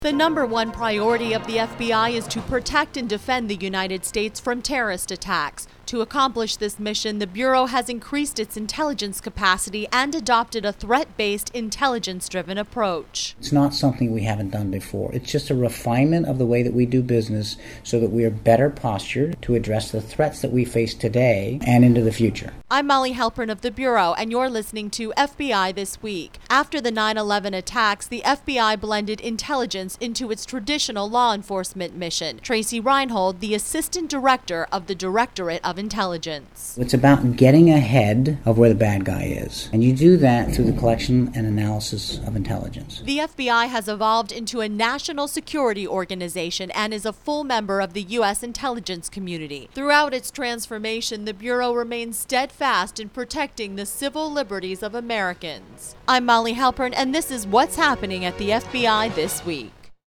The number one priority of the FBI is to protect and defend the United States from terrorist attacks. To accomplish this mission, the Bureau has increased its intelligence capacity and adopted a threat-based, intelligence-driven approach. It's not something we haven't done before. It's just a refinement of the way that we do business so that we are better postured to address the threats that we face today and into the future. I'm Molly Halpern of the Bureau, and you're listening to FBI This Week. After the 9/11 attacks, the FBI blended intelligence into its traditional law enforcement mission. Tracy Reinhold, the Assistant Director of the Directorate of Intelligence. It's about getting ahead of where the bad guy is, and you do that through the collection and analysis of intelligence. The FBI has evolved into a national security organization and is a full member of the U.S. intelligence community. Throughout its transformation, the Bureau remains steadfast in protecting the civil liberties of Americans. I'm Molly Halpern, and this is what's happening at the FBI this week.